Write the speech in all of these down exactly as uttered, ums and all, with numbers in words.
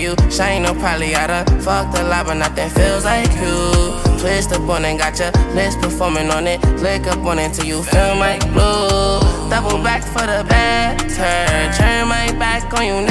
you shine, no probably I done fucked a lot, but nothing feels like you. Twist up on it, got your lips performing on it. Lick up on it till you feel like blue. Double back for the better. Turn my back on you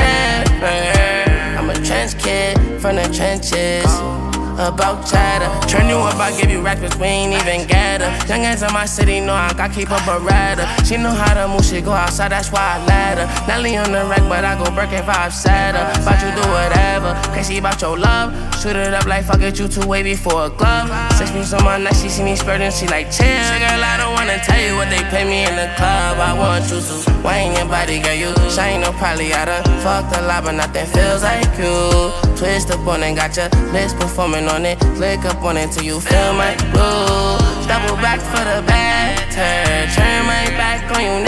never. I'm a trench kid from the trenches. About chatter, turn you up, I give you rap, cause we ain't even gather. Young as in my city, know I got keep up a radar. She know how to move, she go outside, that's why I let her. Nelly on the rack, but I go Birkin five sadder. Bout you do whatever, crazy about your love. Shoot it up like fuck it, you too wavy for a glove. Six piece on my neck, she see me spurting, she like chill. Girl, I don't wanna tell you what they pay me in the club. I want you to wine your body, girl, you shine, no probably I done fucked a lot, but nothing feels like you. Twist up on it, got your lips performing on it. Click up on it till you feel my blue. Double back for the better. Turn my back on you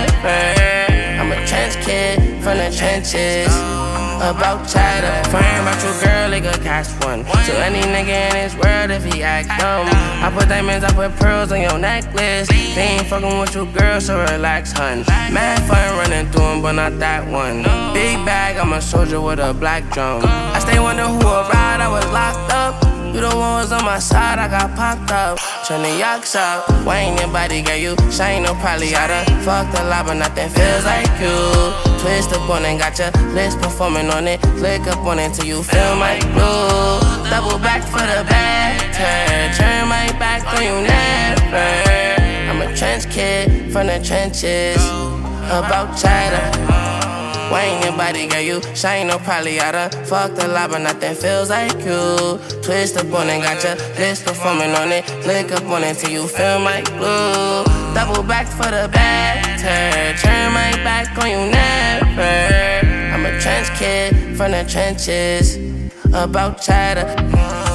never. I'm a trench kid from the trenches. About chatter, fine about your girl, they could catch one. To any nigga in this world if he act dumb. I put diamonds, I put pearls on your necklace. They ain't fucking with your girl, so relax, hun. Mad fun running through them, but not that one. Big bag, I'm a soldier with a black drum. I stay wondering who would ride, I was locked up. You the one was on my side, I got popped up. Turn the yaks up, wine your body, girl, you shine, no probably I done fucked a lot, but nothing feels like you. Twist up on it, got your lips performing on it. Click up on it till you feel my blue. Double back for the better. Turn my back on you never. I'm a trench kid from the trenches. About chatter. Wine your body, girl, you shine, no probably I done fucked a lot, but nothing feels like you. Twist up on it, got your lips performing on it. Click up on it till you feel my blue. Double back for the better. Turn my back on you never. I'm a trench kid from the trenches. About chatter.